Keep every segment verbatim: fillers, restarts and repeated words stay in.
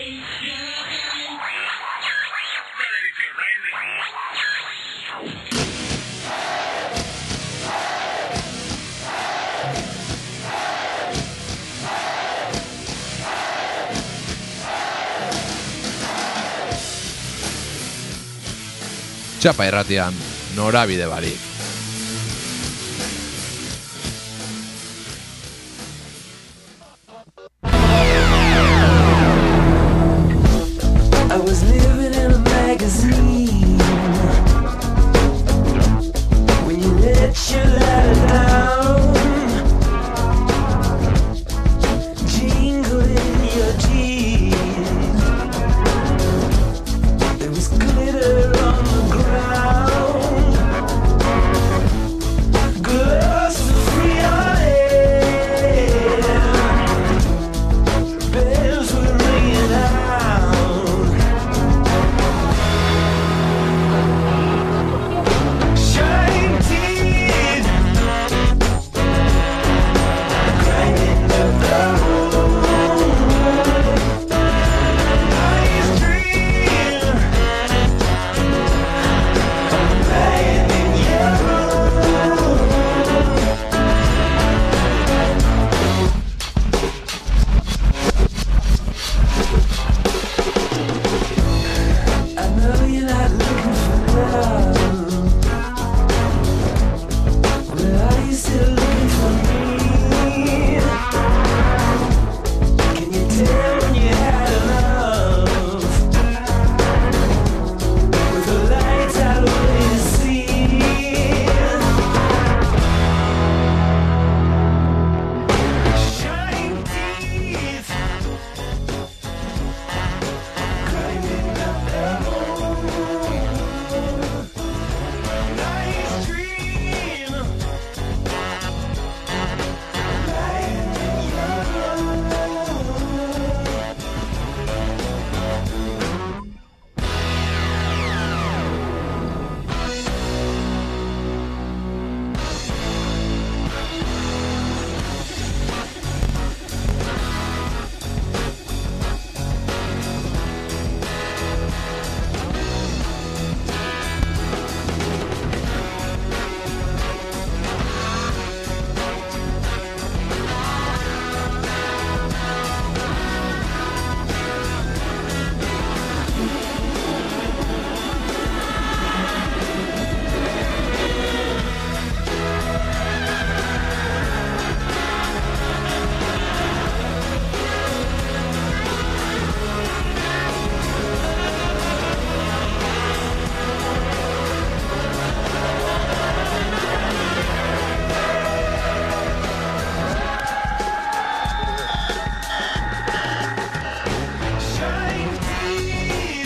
Txapa irratian, norabide barik. I was living in a magazine when you let your ladder down, jingle in your jeans. There was glitter on the ground, glass of free air, bells were ringing out. Shining teeth, grinding up the road. Nice dream, lying in your I know you're not looking for love. Well, are you still looking for me? Can you tell when you had enough? With the lights out, what do you see? Shining teeth, grinding up the road. Nice dream, lying in your shining teeth,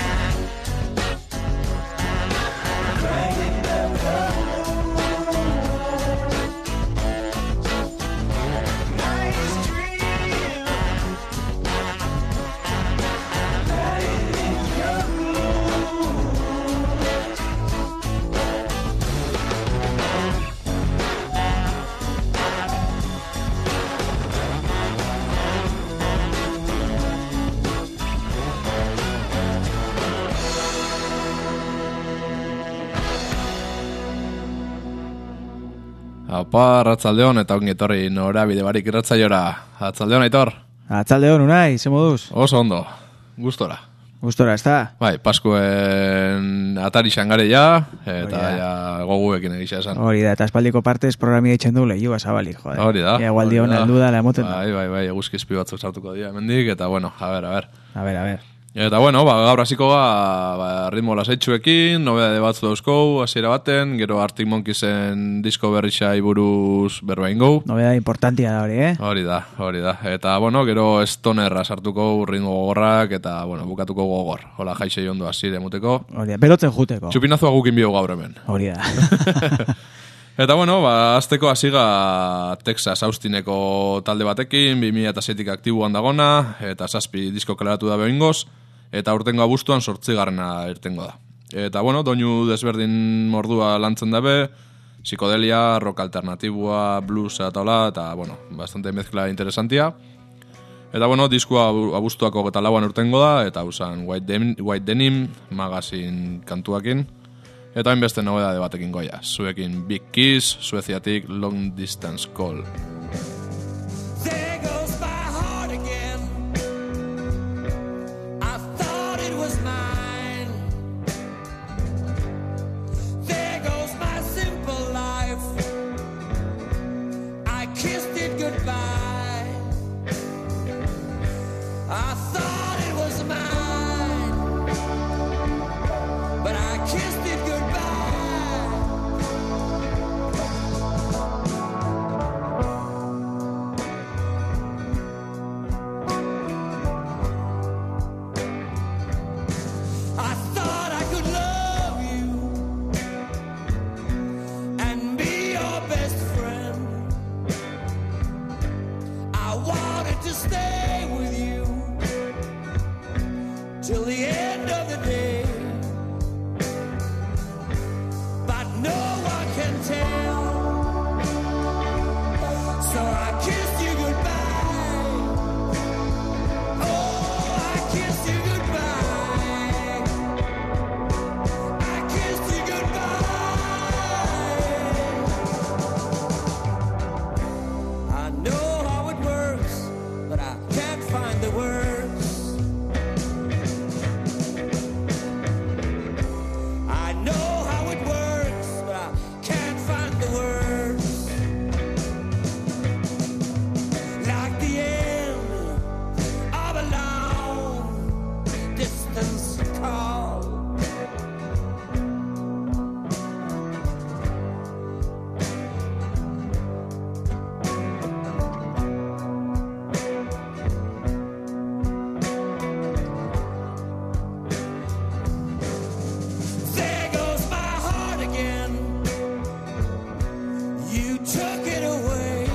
grinding up the road. Nice dream, lying in your Apa, arratsaldeon eta ongi etorri norabide barik irratzaiora. Arratsaldeon, Aitor. Atzaldeon, unai, ze moduz? Oso ondo, gustora. Gustora, ez da? Bai, Paskuen atari xangare ja, eta Hori da. ja goguekin egisa esan. Hori da, eta espaldiko partez programi eitzen du lehiua zabalik, jode. Hori da. Ja, gualdi hori hona da. heldu da, la emoten da. Bai, bai, bai, eguzkizpi batzuk sartuko dira hemendik eta bueno, a ver, a ver. A ver, a ver. Eta bueno, ba, gaur hasiko ga ba, ritmo lasaitxuekin, nobedade batzu dauzkou, hasiera baten, gero Arctic Monkeysen disko berrixai buruz berba ingo. Nobeda importantia da hori, eh? Hori da, hori da. Eta bueno, gero stonerra sartuko ritmo gogorrak eta bueno, bukatuko gogor. Hola, jaixei ondo hasiera emuteko. Hori da, berotzen juteko. Txupinazoa gukin bio gaur hemen. Hori da. Eta bueno, ba, azteko hasiga Texas Austineko talde batekin, bi mila seitik aktiboan dagona, eta zazpi disko kaleratu da behingoz, eta urtengo abuztuan sortzigarrena irtengo da. Eta bueno, doinu desberdin mordua lantzen dabe, psikodelia, rock alternatibua, blues eta hola, eta bueno, bastante mezcla interesantia. Eta bueno, diskua abuztuako eta lauan urtengo da, eta usan White, Dem White Denim magazin kantuakin. Eta hainbeste nobedade batekin goia. Zuekin Big Kiss, Sueziatik Long Distance Call. There goes my heart again. I thought it was mine. There goes my simple life. I kissed it goodbye. I thought it was mine, but I kissed it goodbye. I thought I could love you and be your best friend. I wanted to stay with you till the end of the day, but no one can tell. So I kissed you goodbye. Oh, I kissed you goodbye. I kissed you goodbye. I know how it works, but I can't find the words. I know how it works, but I can't find the words. Like the end of a long distance call. There goes my heart again. You took it away.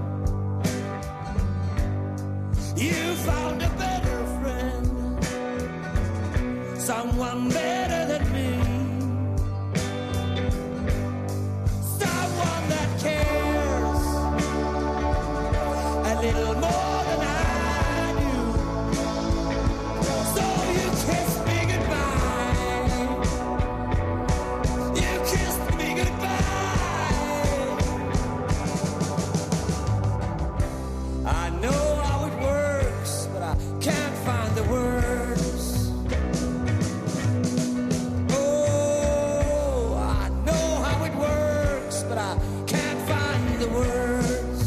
You found a better friend, someone better than me, someone that cares a little more than I do. So you kissed me goodbye. You kissed me goodbye. I know how it works, but I can't find the words. Oh, I know how it works, but I can't find the words.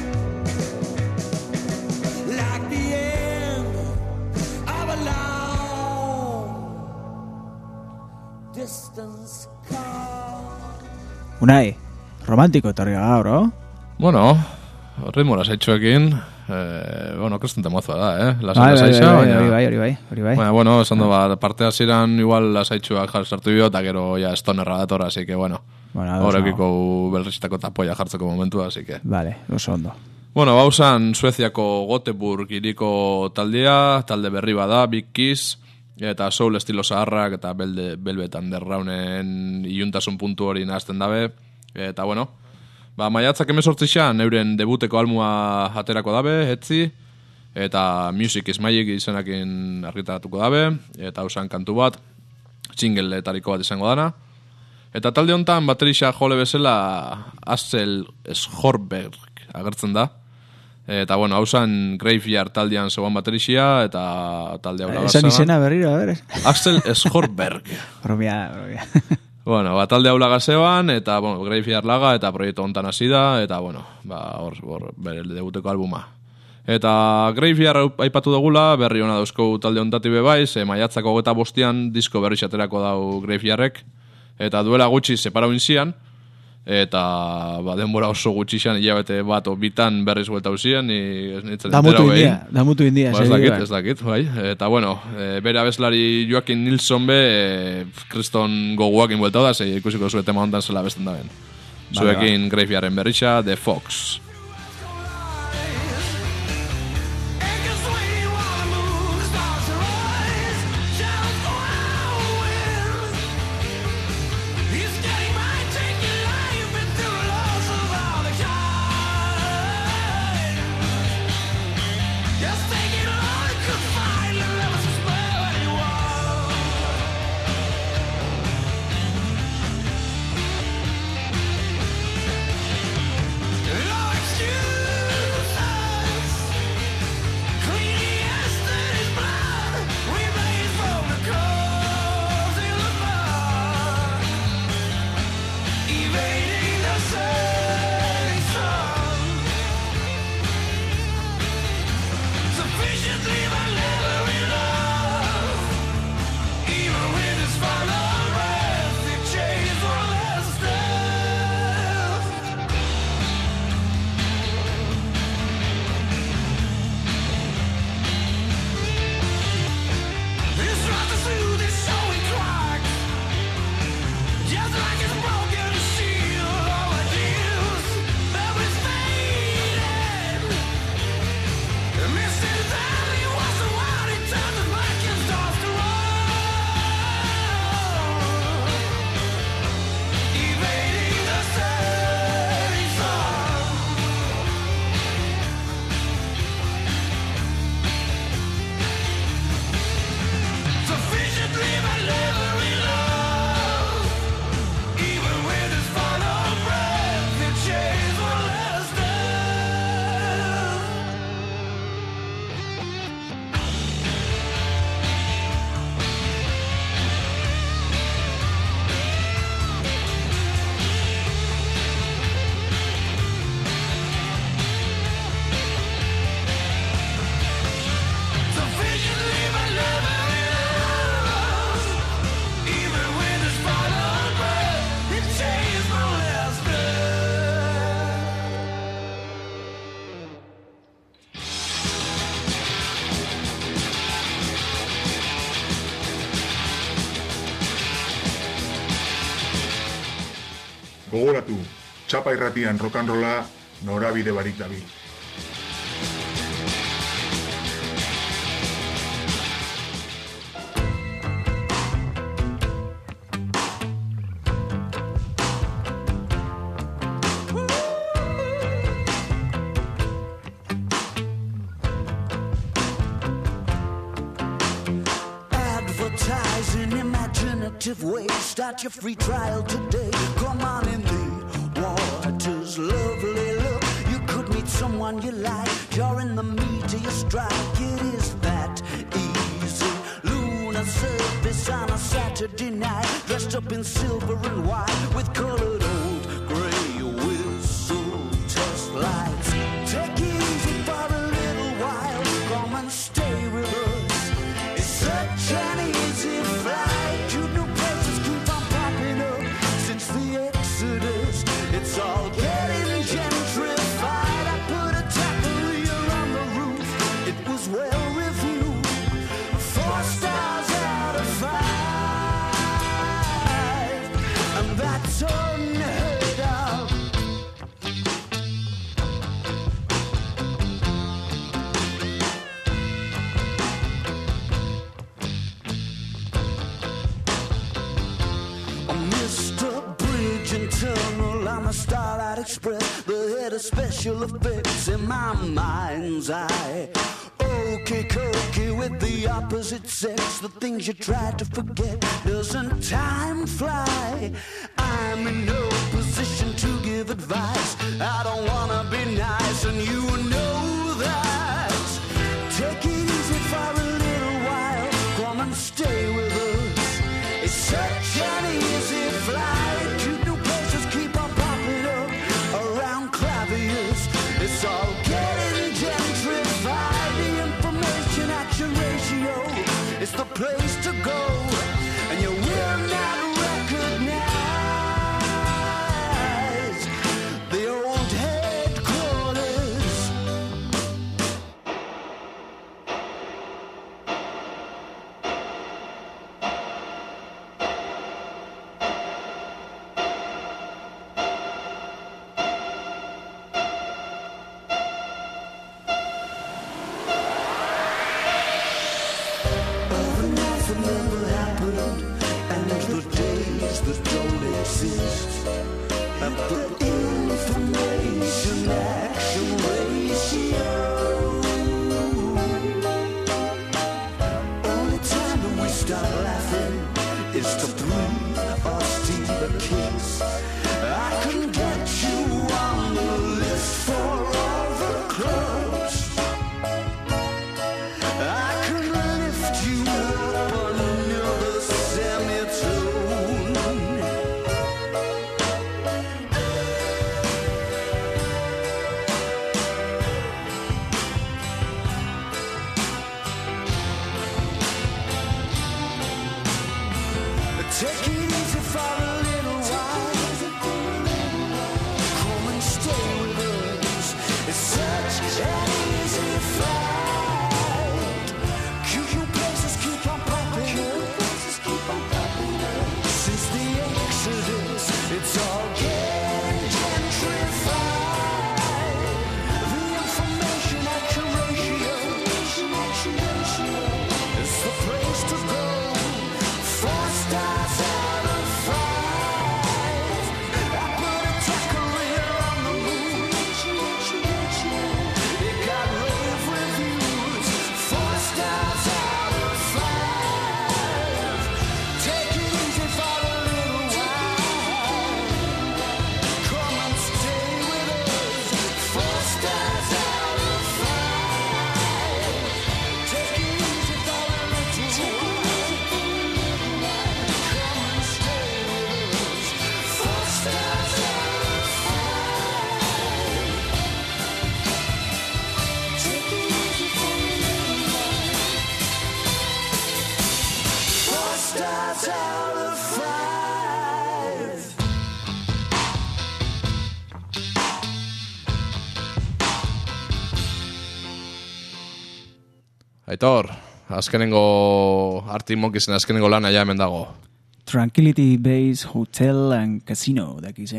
Like the end of a long distance call. Unai, romantiko etorri gaur, oh? Bueno, ritmo lasaitxoekin, eh, bueno, kristente mozoa da, eh? Lasa Bai, bai, lasaitxa, bai, baina... hori bai, hori bai, hori bai. Baina, bueno, esan du, ba, parte hasieran igual lasaitxuak jar sartu dio, eta gero ya stonerra dator, así que, bueno, Bueno, ados horrekiko belriztako tapoia jartzeko momentua, así que... Vale, oso ondo. Bueno, bausan Sueziako Göteborg hiriko taldea, talde berri bada, Big Kiss, eta soul estilo zaharrak, eta belde, Velvet Undergrounden iluntasun puntu hori nahazten dabe, eta bueno, ba, maiatzak emezortzixan euren debuteko almua aterako dabe, etzi, eta Music is Magic izenakin argitaratuko dabe, eta hausan kantu bat, single-etariko bat izango dana. Eta talde hontan baterista jole bezala Axel Schorberg agertzen da. Eta bueno, hausan Graveyard taldean zegoen baterisia, eta talde hau Esan izena berriro, a ver. Axel Schorberg. Bromia, bromia. Bueno, ba, talde hau lagazeoan, eta, bueno, Graveyard laga, eta proiektu hontan hasi da, eta, bueno, ba, hor, hor, bere debuteko albuma. Eta Graveyard aipatu dugula, berri hona dauzko talde hontati bebai, ze maiatzako geta bostian disko berri xaterako dau Graveyardrek, eta duela gutxi separau inzian, eta ba, denbora oso gutxi xan, hilabete bat o bitan berriz guelta uzien, ni ez nintzen Damutu india, damutu india. Ba, ez dakit, ez dakit, bai. Eta, bueno, e, bere abeslari Joaquin Nilsson be, e, kriston goguakin buelta da, ze ikusiko zue tema hontan zela besten da ben. Vale, Zuekin Graveyarden berrixa, The Fox. Just take Gogoratu, txapa irratian rock'n'rolla norabide barik dabil. Way. Start your free trial today. Come on in the water's lovely look. You could meet someone you like. You're in the meat of your strike. It is that easy. Lunar surface on a Saturday night. Dressed up in silver and white with colored old gray whistle test lights. Take it easy for a little while. Come and stay with us. It's such an easy flight. It's all getting gentrified. I put a taqueria on the roof. It was well reviewed. Four stars out of five. And that's unheard of. Oh, Mister Bridge and Tunnel, I'm a Starlight Express, the head of special effects in my mind's eye. Okay, cokey with the opposite sex, the things you try to forget. Doesn't time fly? I'm in no position to give advice. I don't wanna be nice, and you know that. Take it easy for a little while. Come and stay with us. It's such an easy flight. Cute new places keep on popping up around claviers. It's all getting gentrified. The information action ratio is the place to go, and you will not recognize the old headquarters. Aitor, azkenengo Arctic Monkeys'en azkenengo lana ja hemen dago. Tranquility Base Hotel and Casino daki izena.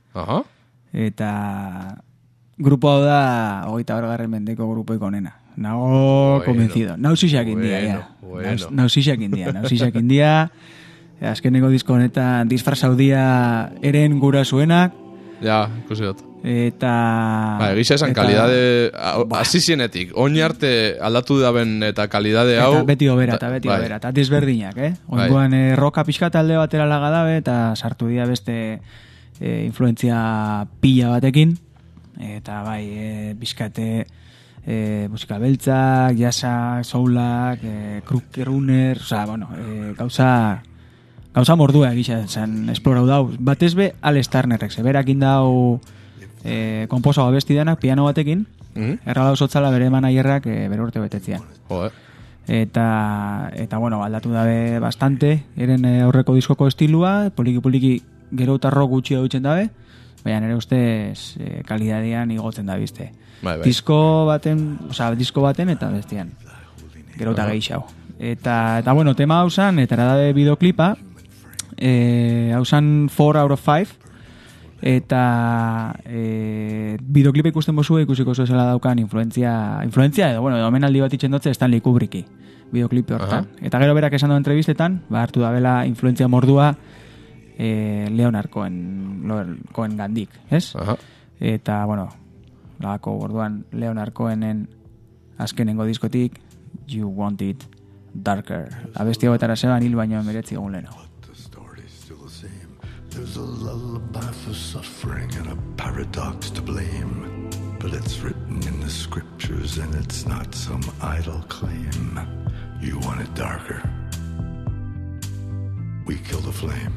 Aha. Eta grupo hau da hogeita garren mendeko grupoik onena. Nago Bueno, convencido. Nausixak india, bueno, ja. bueno. Naus- Nausixak india, nausixak india. Azkeneko disko honetan disfrazaudia eren gura zuenak. Ja, ikusi dut. Eta... Ba, egisa esan eta- kalidade, Ba. hasi zienetik, oin arte aldatu daben eta kalidade hau... Eta beti obera, eta beti bai. obera, eta desberdinak, eh? Oingoan eh, roka pixka talde batera laga dabe, eta sartu dira beste eh, influentzia pila batekin, eta bai, eh, pixkate eh, musika beltzak, jasak, soulak, eh, crook runner, oza, bueno, eh, gauza... Gauza mordua egisa zen esplorau dau. Batez be, Al Starnerrek, zeberakin dau eh, komposo abesti danak, piano batekin, Mhm. erralau sotzala bere manaierrak eh, bere urte betetzian. Joder. Eta, eta bueno, aldatu dabe bastante, eren eh, aurreko diskoko estilua, poliki-poliki gero eta rock gutxi hautzen dabe, baina nire ustez eh, kalidadian igotzen da bizte. Bai, bai. Disko baten, oza, disko baten eta bestian. Gero eta gehiago. Eta, eta bueno, tema hau zan, eta eradabe bideoklipa, eh, hau zan four out of five, eta eh, bideoklipa ikusten bozu ikusiko zuela daukan influentzia, influentzia edo, bueno, edo omenaldi bat itxen dutze Stanley Kubricki bideoklipe hortan. Aha. Eta gero berak esan du entrevistetan, ba, hartu da bela influentzia mordua eh, Leonard Cohen, Cohen gandik, ez? Aha. Eta, bueno, lagako orduan Leonard Cohenen azkenengo diskotik You Want It Darker. Abesti hauetara zeban hil baino emeretzi egun lehenago. The story's still the same. There's a lullaby for suffering and a paradox to blame. But it's written in the scriptures and it's not some idle claim. You want it darker. We kill the flame.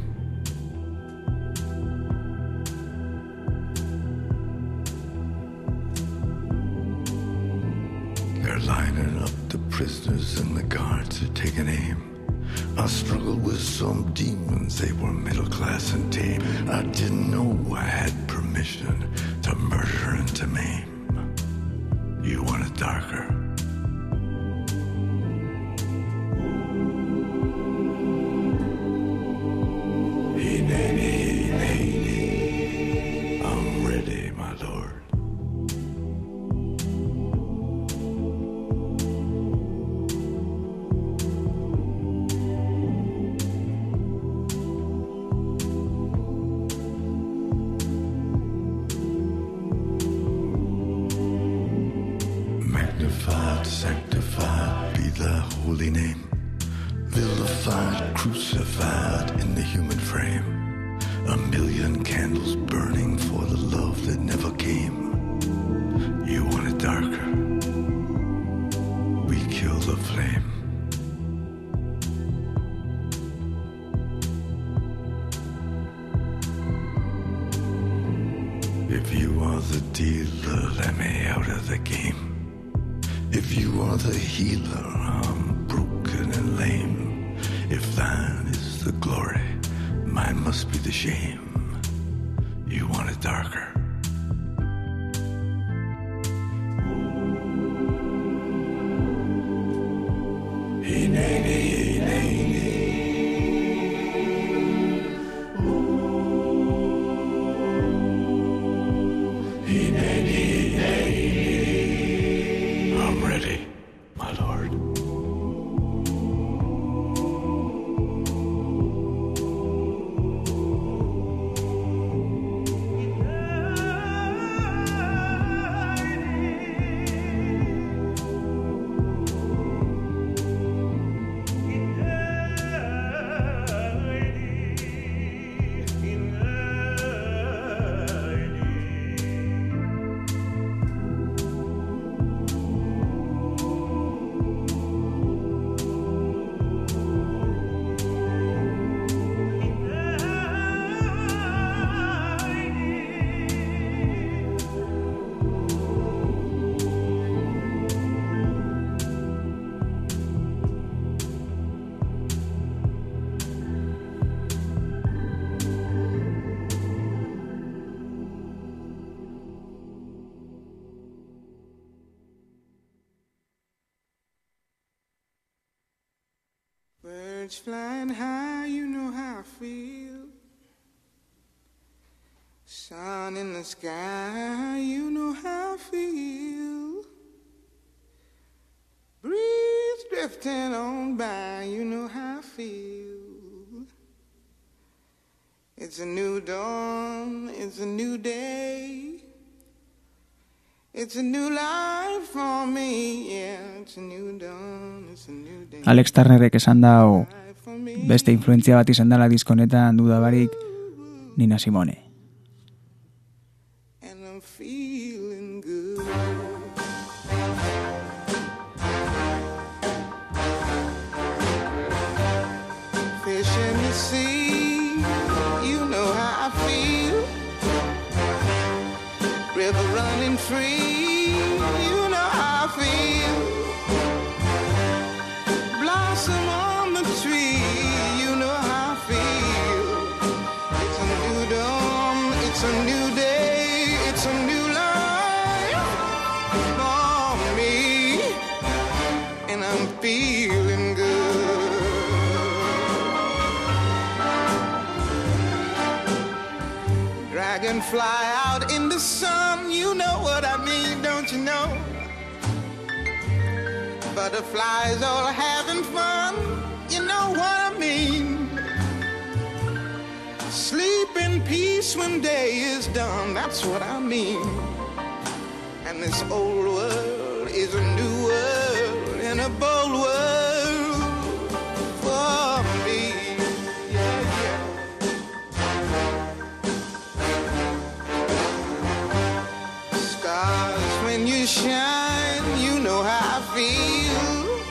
They're lining up the prisoners and the guards are taking aim. I struggled with some demons, they were middle class and tame. I didn't know I had permission to murder and to maim. You want it darker. Hey, nanny, nanny, I'm ready, my lord. Magnified, sanctified be thy holy name. Vilified, crucified in the human frame. A million candles burning for the love that never came. You want it darker. We kill the flame. If you are the dealer, let me out of the game. If you are the healer, I'm broken and lame. If thine is the glory, mine must be the shame. You want it darker. Hey, nanny, hey, nanny. Hey, nanny, hey, nanny. I'm ready, my lord. Birds flying high, you know how I feel. Sun in the sky, you know how I feel. Breeze drifting on by, you know how I feel. It's a new dawn, it's a new day. It's a new life for me, yeah. It's a new dawn, it's a new day. Alex Turnerrek esan dau beste influentzia bat izan dela diskonetan duda barik Nina Simone. And I'm feeling good. Fish in the sea, you know how I feel. River running free, you know how I feel. Blossom on the tree, you know how I feel. It's a new dawn, it's a new day, it's a new life for me, and I'm feeling good. Dragonfly out in the sun, you know what I mean, don't you know? Butterflies all having fun, you know what I mean. Sleep in peace when day is done, that's what I mean. And this old world is a new world and a bold world for me. Yeah, yeah. Stars, when you shine, you know how I feel.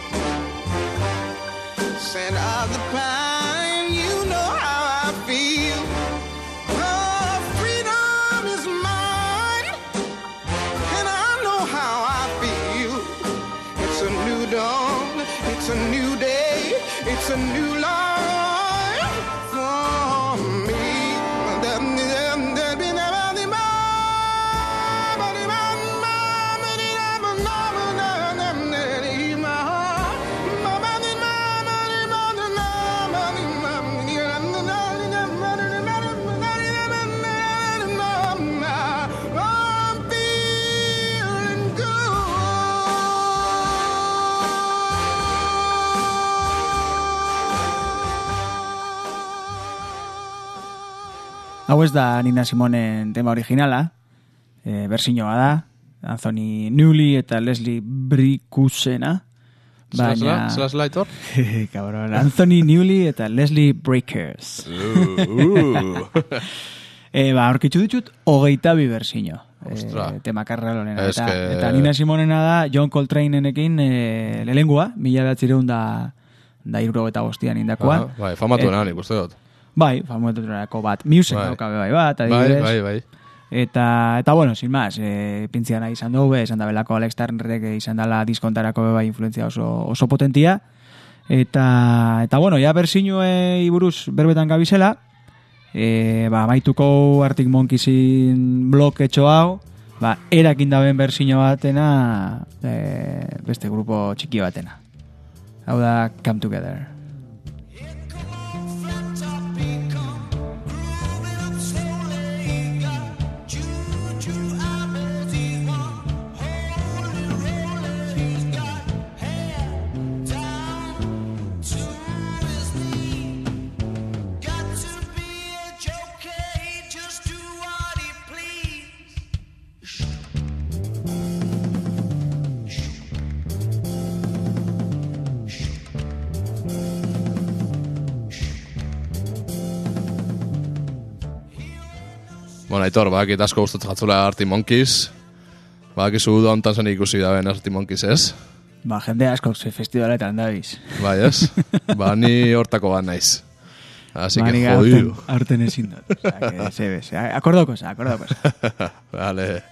Scent of the pine, you know how I feel. Oh, freedom is mine, and I know how I feel. It's a new dawn, it's a new day, it's a new life for me. Hau ez da Nina Simonen tema originala, e, berzinoa da, Anthony Newley eta Leslie Bricusena. Baina... Zela zela aitor? Cabron, Anthony Newley eta Leslie Breakers. Uh, uh. e, ba, orkitzu ditut hogeita bi berzino. Ostra. E, tema karralonena. Es Eta, que... eta Nina Simonena da John Coltranenekin e, lelengua, mila behatzireun da, da irurogeta bostian indakoa. Ah, bai, famatuena nik uste dut. Bai, famatuenako bat. Music bai. daukabe bai bat, adibidez. Bai, bai, bai. Eta, eta bueno, sin más, e, pintziana izan dugu, izan da belako Alex Turnerrek izan dala diskontarako bai influenzia oso, oso potentia. Eta, eta bueno, ja bersinuei buruz berbetan gabizela, e, ba, maituko Arctic Monkeysin bloketxo hau, ba, erakin daben bersino batena, e, beste grupo txiki batena. Hau da, Come Together. Bueno, Aitor, bakit asko gustatzen jatzula Arctic Monkeys. Bakizu da hontan zen ikusi daben Arctic Monkeys, ez? Ba, jende asko ze festivaletan dabiz. Bai, ez? Ba, ni hortako bat naiz. Así ba, que jodido. Arten ezin dut. O sea, que se ves. Akordo cosa, akordo cosa. Vale.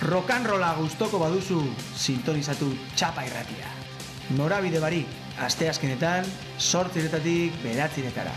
rock'n'rolla gustoko baduzu, sintonizatu Txapa Irratia. Norabide barik, asteazkenetan, zortziretatik beratziretara.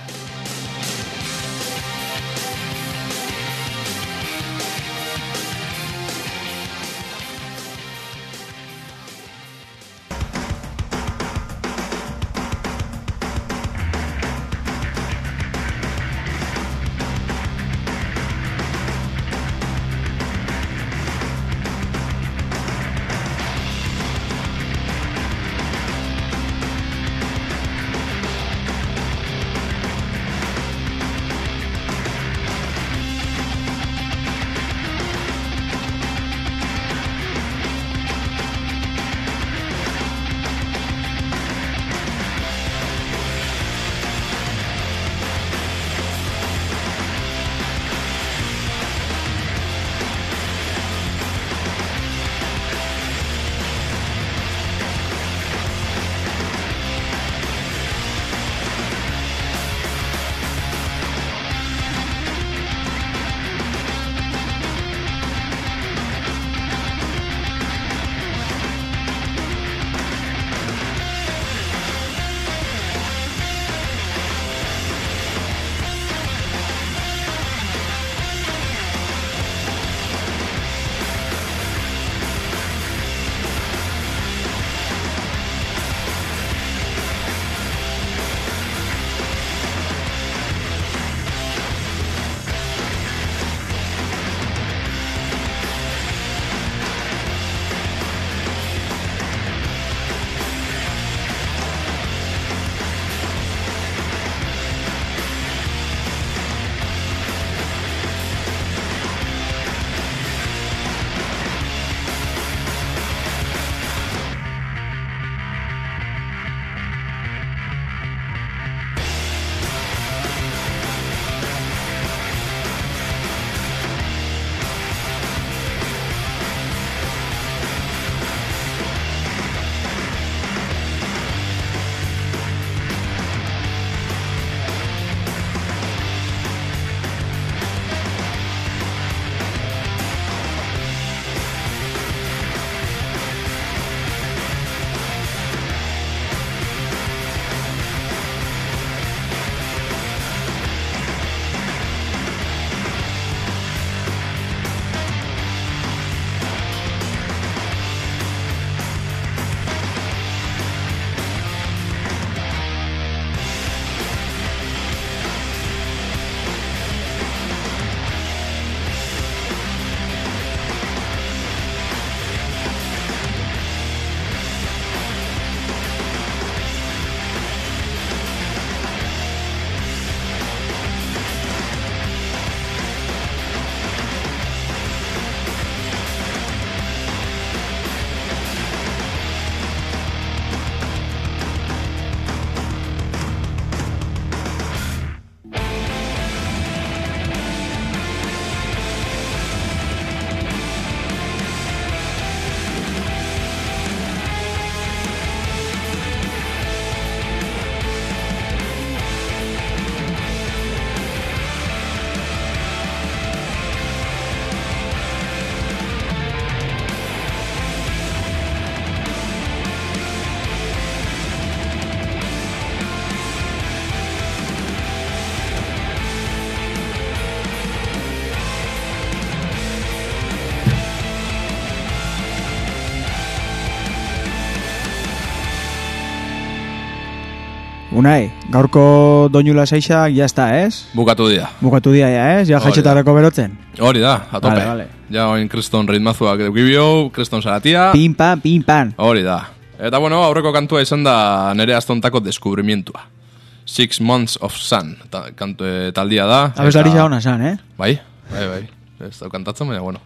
Unai, gaurko doinula seixa, ya está, ez? Bukatu dia. Bukatu dia, ya, ez? Ja jaitxetarako berotzen. Hori da, a tope. Vale, vale. Ja oin kriston ritmazuak edukibio, kriston zaratia. Pin pan, pin pan. Hori da. Eta bueno, aurreko kantua izan da nere astontako deskubrimientua. Six Months of Sun, ta, kantu, e, taldia da. Abeslari eta... ona zan, eh? Bai, bai, bai. Ez da kantatzen, baina, bueno.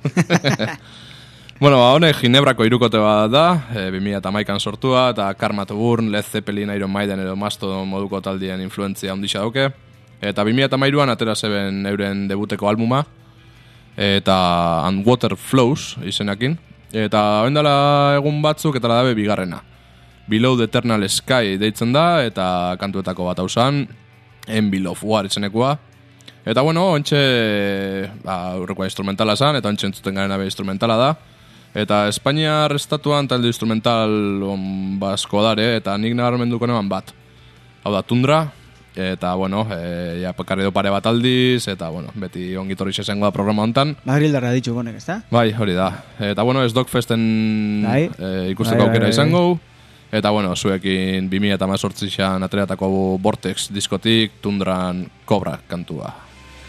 Bueno, ba, honek Ginebrako irukote bat da, e, bi mila hamaikan sortua, eta Karmat Burn, Led Zeppelin, Iron Maiden edo Mastodon moduko taldien influentzia ondisa dauke. Eta bi mila hamairuan atera zeben euren debuteko albuma, eta And Water Flows izenakin. Eta oindala egun batzuk eta dabe bigarrena. Below the Eternal Sky deitzen da, eta kantuetako bat hausan, Envy of War izenekoa. Eta bueno, ontxe, ba, aurrekoa instrumentala zan, eta ontxe entzuten garen abe instrumentala da. Eta Espainiar estatuan talde instrumental on basko dare, eta nik nabarmenduko neban bat. Hau da, Tundra, eta, bueno, e, ja, pakarri do pare bat aldiz, eta, bueno, beti ongitorri xesengo da programa hontan. Madrildarra ditxu bonek, ez da? Bai, hori da. Eta, bueno, ez Dogfesten Bai. e, ikusteko Bai, bai, aukera bai. izango. Eta, bueno, zuekin bi mila hemezortzian atreatako Vortex diskotik Tundran Cobra kantua.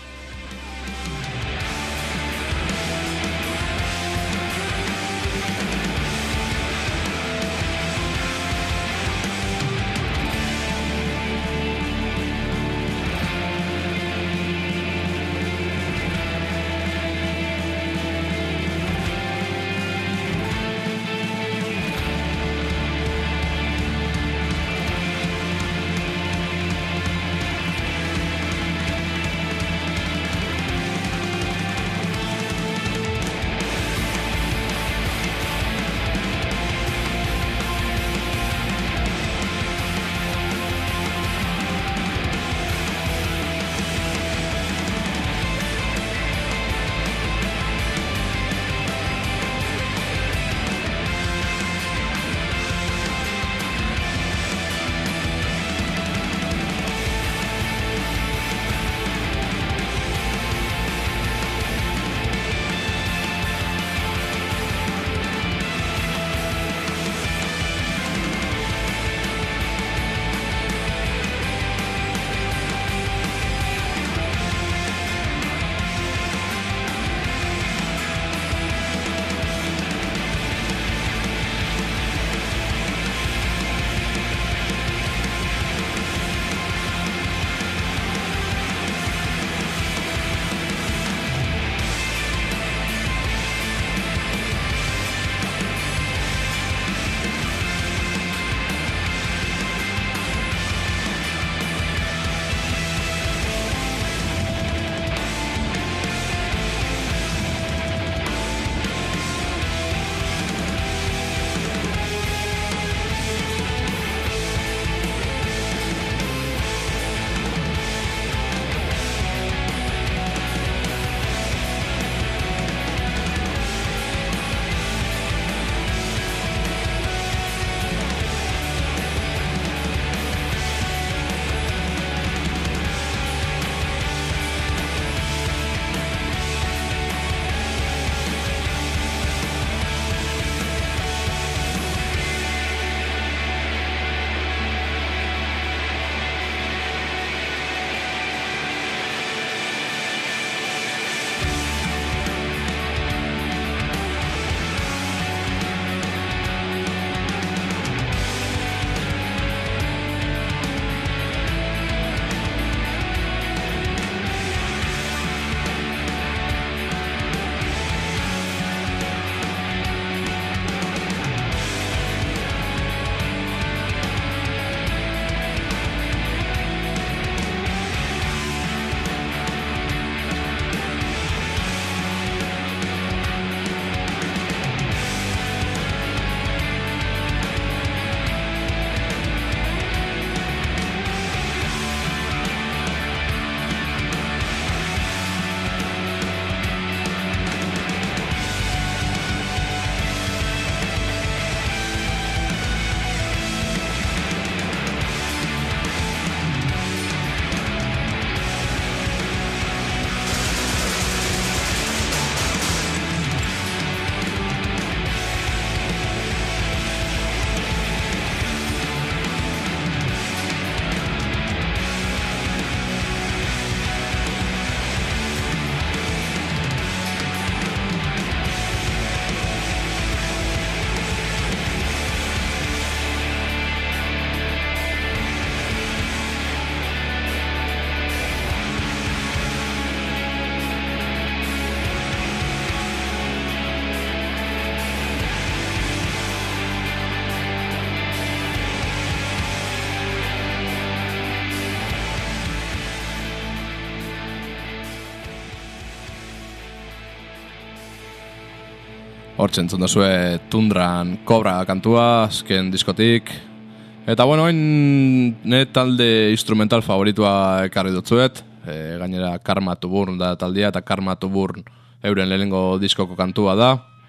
Hortzen entzun duzue Tundran Cobra kantua, azken diskotik. Eta bueno, hain ne talde instrumental favoritua ekarri dutzuet. E, gainera Karma to Burn da taldea, eta Karma to Burn euren lehenengo diskoko kantua da.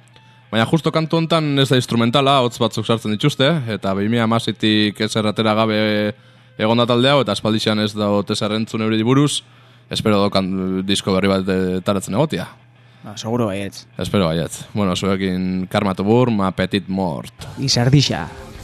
Baina justo kantu hontan ez da instrumentala, hotz batzuk sartzen dituzte, eta bi mila hamaseitik ezer atera gabe egonda talde hau, eta espaldixan ez da ezer entzun euri buruz, espero dokan disko berri bat taratzen egotia. Ba, seguro baietz. Espero baietz. Bueno, zuekin Karma Tubur, Ma Petit Mort. Izardixa.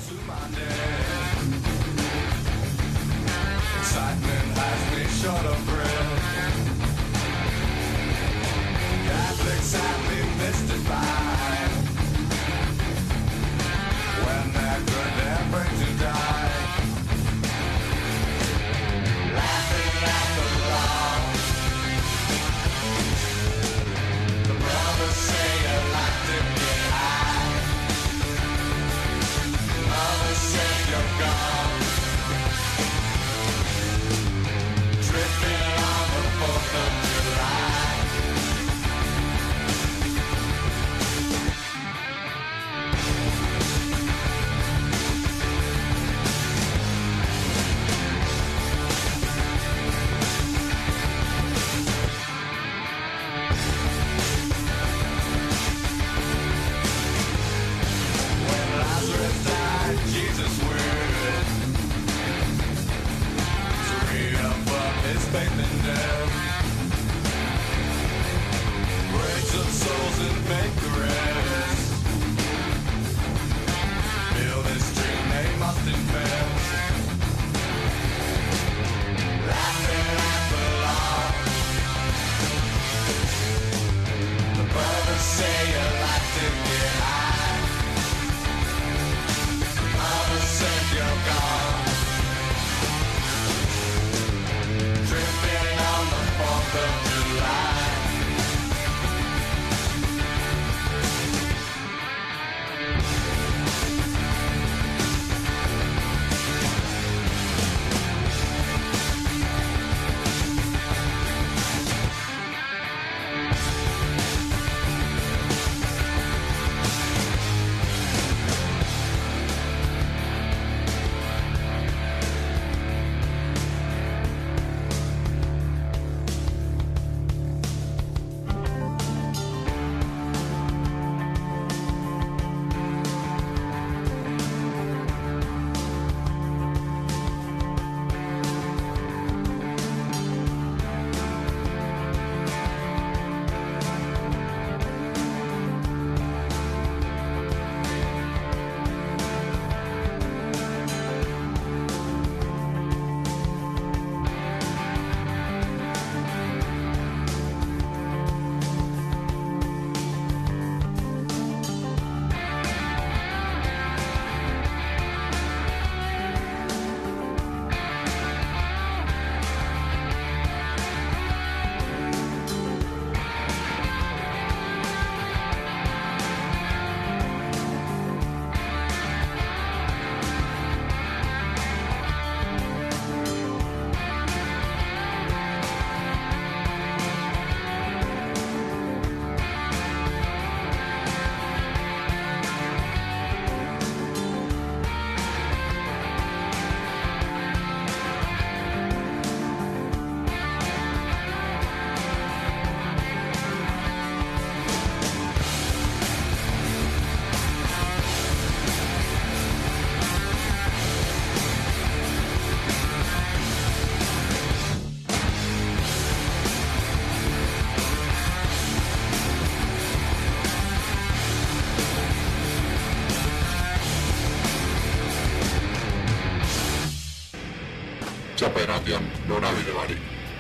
Txapa erratean norabide barik.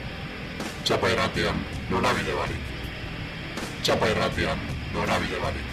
Txapa erratean norabide barik. Txapa erratean norabide barik.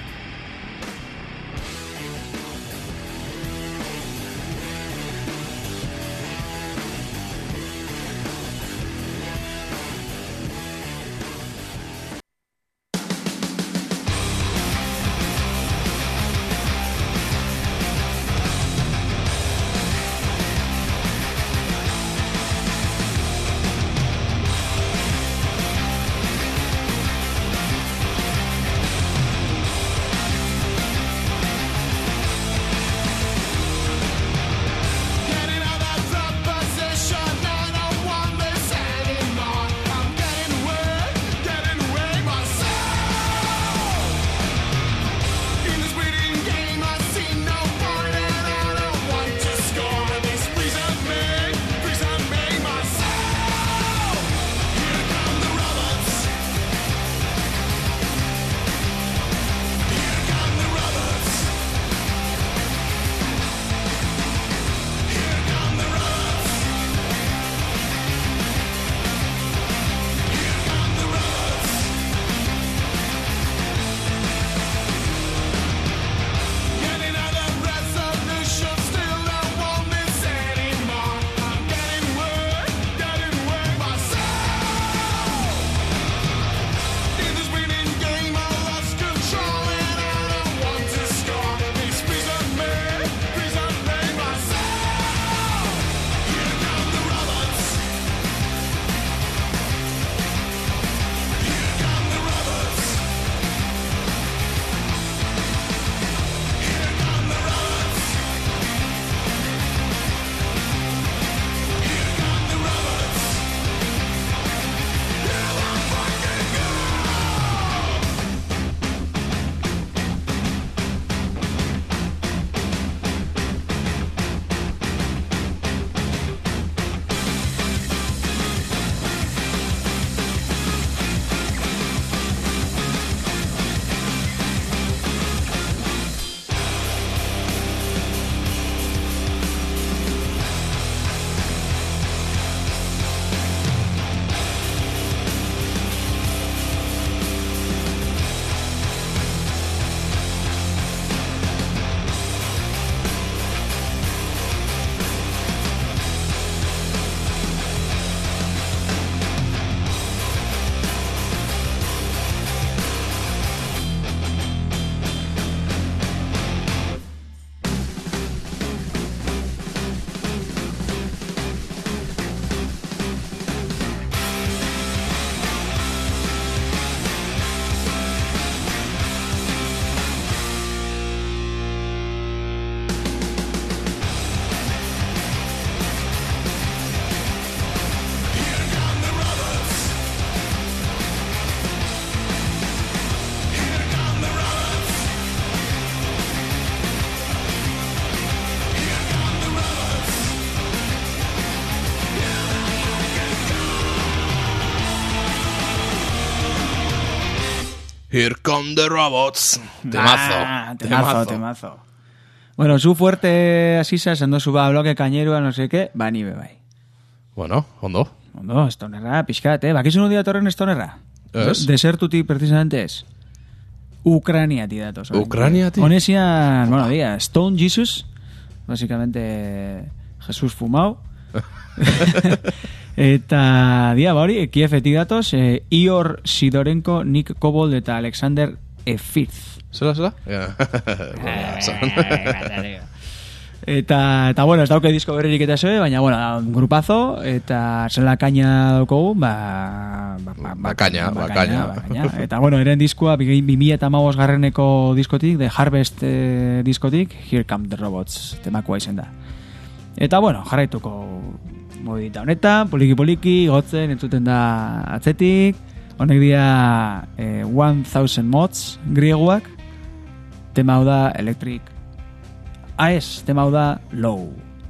Here come the robots. Temazo. Ah, temazo, temazo. Bueno, zu fuerte asisa, sendo zu ba bloke kañerua, no sé qué, ba ni be bai. Bueno, ondo. Ondo, estonerra, pixkat, eh? Bakizun un dia torren estonerra? Ez? Desertutik, precisamente ez. Ucraniati datoz. Ucraniati? Honesian, bueno, dia, Stone Jesus, básicamente Jesús fumau. Eta, dia, ba hori, Kiefetik datoz, eh, Ior Sidorenko, Nick Kobold eta Alexander Efirth. Zela, zela? Ja. Eta, eta bueno, ez dauke disko berririk eta zoe, baina, bueno, grupazo, eta zela kaina daukogu, ba... ba, ba, ba Bakaina, bakaina. bakaina. Eta, bueno, eren diskoa, bi mila eta hamabos garreneko diskotik, The Harvest eh, diskotik, Here Come the Robots, temakoa izen da. Eta, bueno, jarraituko modita honetan, poliki-poliki, gotzen, entzuten da atzetik, honek dia eh, one thousand mods grieguak, tema hau da Electric Eyes, tema hau da Low.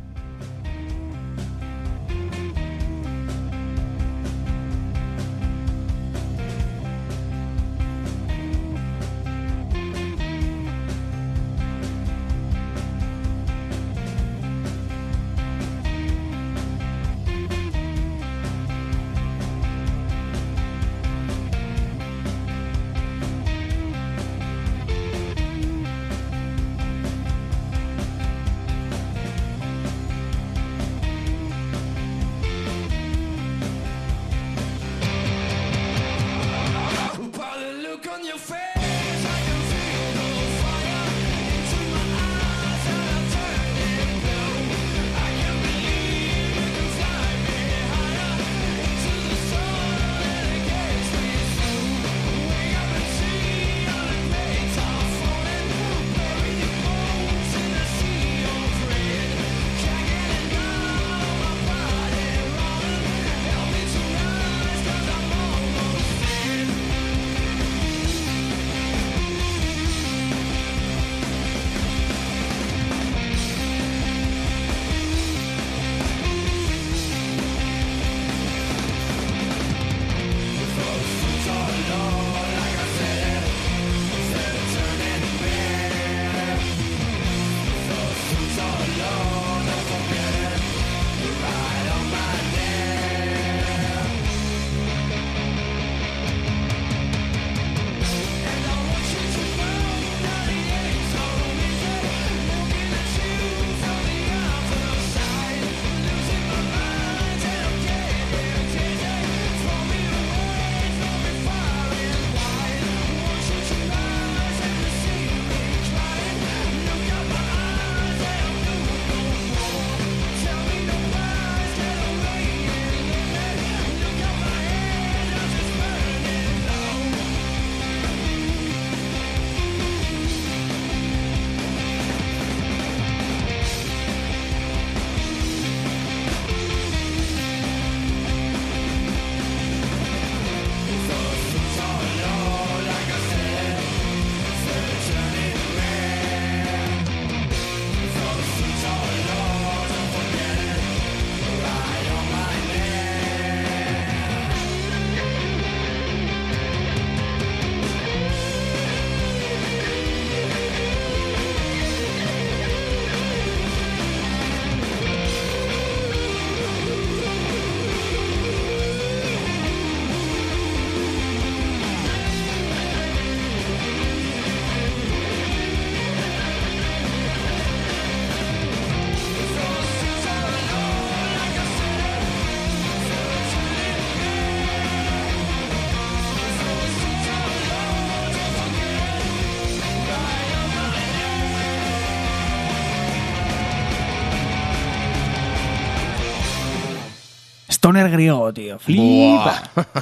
Stoner griego, tío. Flipa.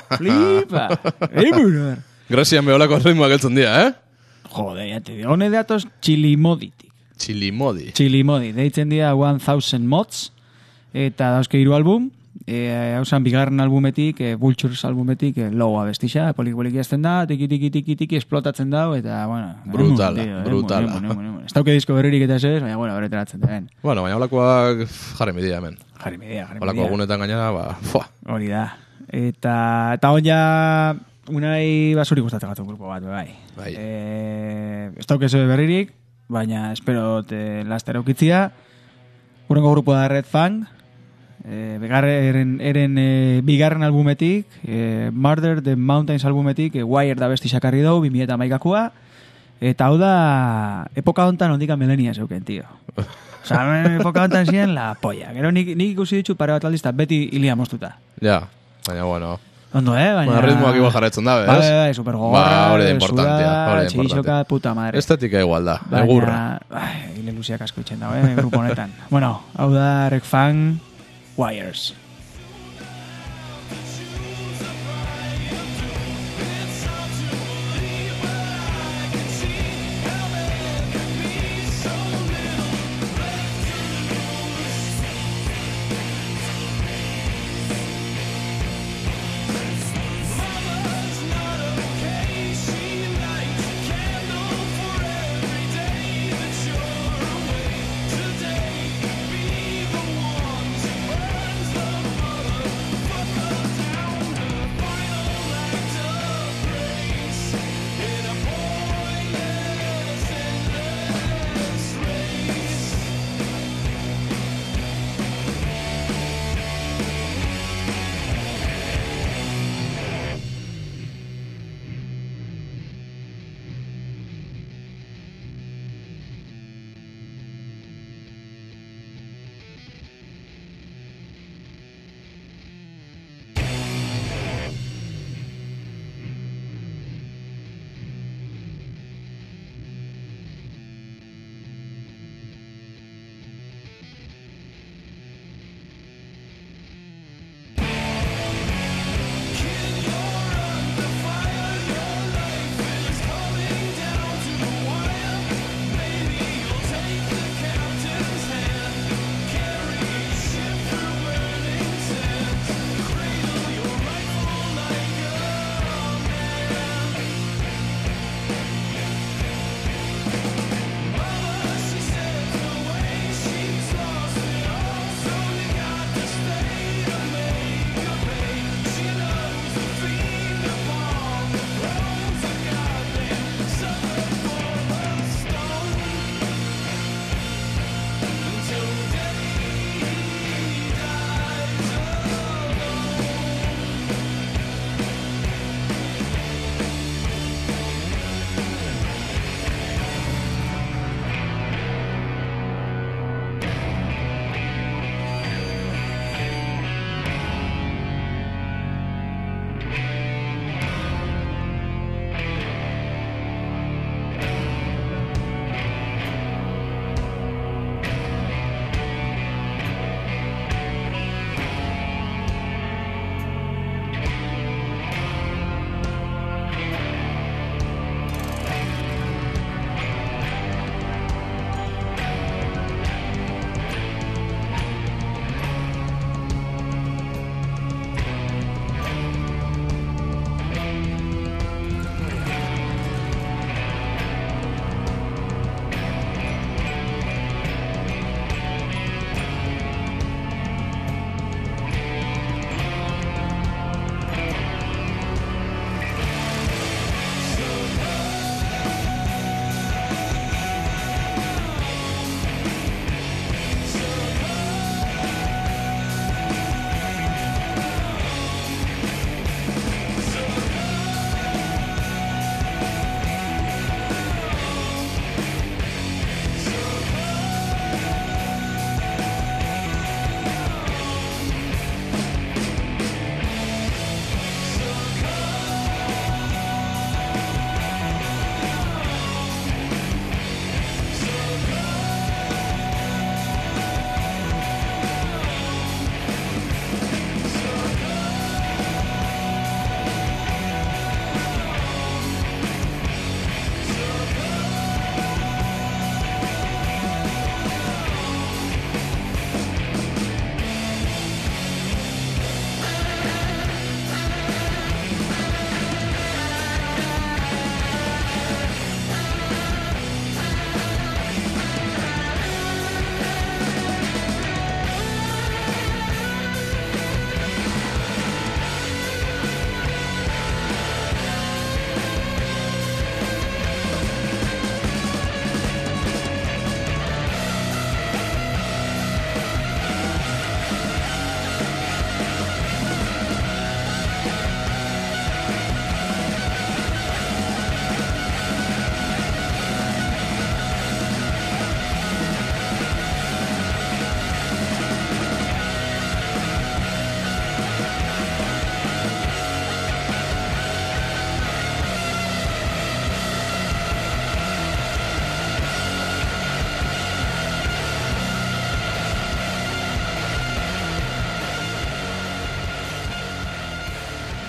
Flipa. Emuner. Gracian beholako ritmoak eltzen dira, eh? Jode, ya te digo. Hone datos Chilimoditik. Chilimodi. Chilimodi. Deitzen dira one thousand mods. Eta dauzke hiru album. E, hausan bigarren albumetik, e, Vultures albumetik, e, logo abestixa, polik-polik jazten da, tiki-tiki-tiki-tiki esplotatzen dau, eta, bueno... Brutala, emun, tío, brutala. Emun, emun, emun. Ez dauke disko berririk eta ez, baina, bueno, horretaratzen da, ben. Bueno, baina holakoak jarri midia, hemen. Jarri media, jarri media. Holako egunetan gainera, ba, fua. Hori da. Eta, eta hon ja, unai basuri gustatzen gatu grupo bat, bai. Bai. Eh, ez dauk ez berririk, baina espero te laster aukitzia. Urrengo grupo da Red Fang, eh, begarren, eren eh, bigarren albumetik, eh, Murder the Mountains albumetik, eh, Wire da besti sakarri dugu, bi mila hamaikakua, eta hau da, epoka hontan ondika melenia zeuken, tio. Osa, epoka hontan ziren la polla. Gero nik, nik ikusi ditut pare bat aldizta, beti hilia moztuta. Ja, baina bueno. Ondo, eh? Baina... Bueno, ritmoak igual jarretzen da, bez? Bai, bai, super gogorra, ba, hori da importantia, sudada, hori da txisoka, importantia. puta madre. Estetika igual da, Baina, egurra. Bai, hile luziak asko itxen dago, eh, grupo honetan. Bueno, hau da Red Fang, Wires. Today, be the ones who burns the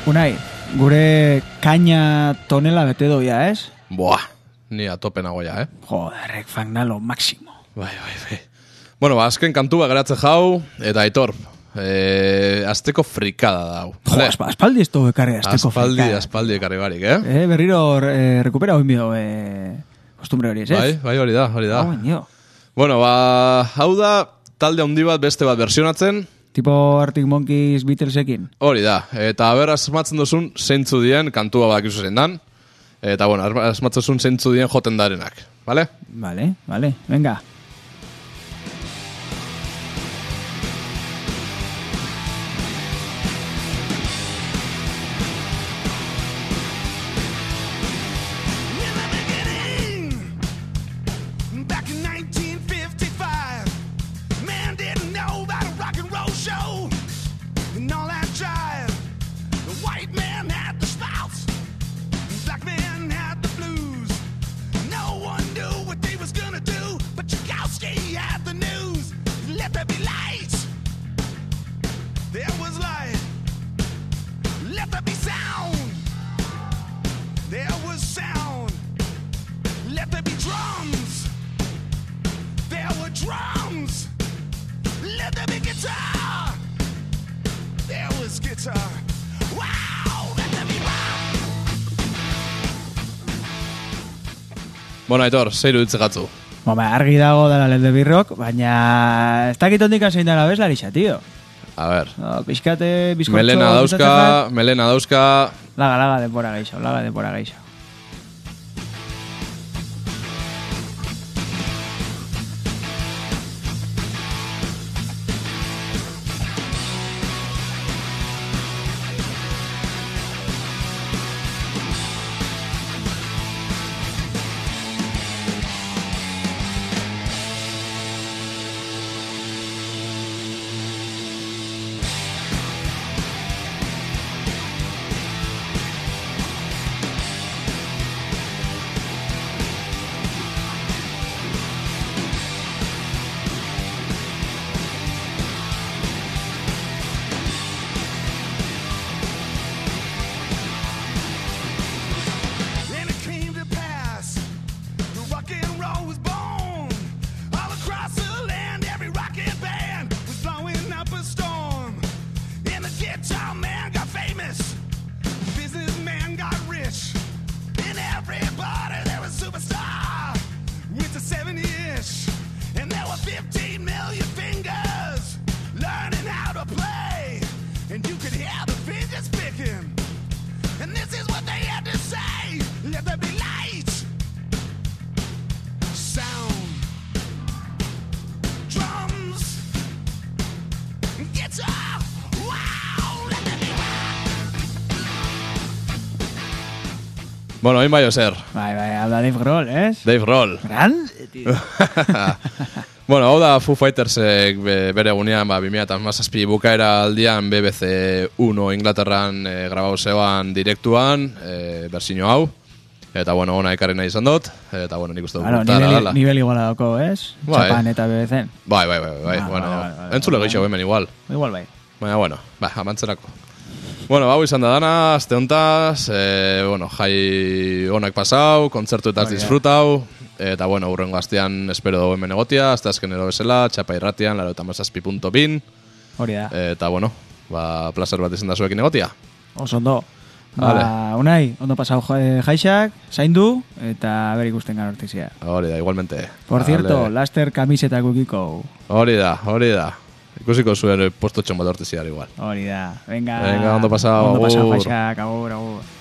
Unai, gure kaina tonela bete doia, ez? Buah, ni a tope nagoia, eh? Joderrek, fagnalo, máximo. Bai, bai, bai. Bueno, ba, azken kantua geratze jau, eta Aitor, eh, azteko frikada dau. Jo, aspa, aspaldi ez du ekarri azteko Aspaldi, frikada. aspaldi ekarri barik, eh? Eh, berriro eh, rekupera hoin bio eh, kostumbre hori, ez? Bai, bai, hori da, hori da. Hau, nio. Bueno, ba, hau da, talde handi bat beste bat versionatzen, Tipo Arctic Monkeys Beatlesekin. hori da, eta ber asmatzen duzun zeintzu dien kantua badakizu zein dan, eta bueno, asmatzen duzun zeintzu dien joten darenak, vale? Vale, vale, venga. In the beginning, back in nineteen fifty-five, man didn't know about a rock and roll show and all that jive. The white man had the spouts, the black man had the blues. No one knew what they was gonna do, but Tchaikovsky had the news. Let there be light. There was light. Let there be sound. There was sound. Let there be drums. There were drums. Let there be guitar. There was guitar. Wow, let there be rock. Bueno, Aitor, zeiru ditze gatzu. Bome, argi dago dala lelde birrok, baina ez dakit ondik zein dara bezlarixa, tio. A ver, No, pixkate, bizkortxo... melena dauzka, bizkortxo- melena dauzka, Laga, laga denbora geixo, laga denbora geixo. And it came to pass, the rock and roll was born. All across the land, every rockin' band was blowing up a storm. And the guitar man got famous, the businessman got rich. And everybody there was superstar, went to seventy-ish. And there were fifteen million fingers learning how to play. And you could hear the fingers picking. And this is what they had to say. Let there be light, sound, drums, guitar. Wow, let there be rock. bueno, hain bai zer, Bai, bai, hau da Dave Grohl, ez? Dave Roll. Gran? Tio. Bueno, hau da Foo Fightersek be- bere egunean, ba, bi mila hamazazpi bukaera aldian B B C uno Inglaterran e, grabau zeban direktuan, e, berzino hau. Eta, bueno, ona ekarri nahi izan dut. Eta, bueno, nik uste dut Claro, gurtara nivel, dala. nivel iguala dauko, ez? Bai. Japan eta B B C. Bai, bai, bai, bai. Ah, bueno, vale, vale, vale, entzule vale. gehiago hemen igual. Igual bai. Baina, bueno, ba, amantzerako. Bueno, hau izan da dana, azte hontaz, e, bueno, jai onak pasau, kontzertuetaz Hori da. disfrutau, eta, bueno, urrengo astean espero dugu hemen egotia, azte azkenero bezala, txapa irratian, laro eta mazazpi punto bin, Hori da. eta, bueno, ba, placer bat izan da zuekin egotia. Oso ondo. Vale. Ba, unai, ondo pasau ja- jaixak, zaindu, eta ber ikusten gara hortizia. Hori da, igualmente. Por cierto, Vale. laster kamisetak ukiko. Hori da, hori da. Ikusiko zuen postotxon bat hortiziar igual. Hori da. Venga. Venga, ondo pasau, Ondo pasau agur. jaixak, agur, agur.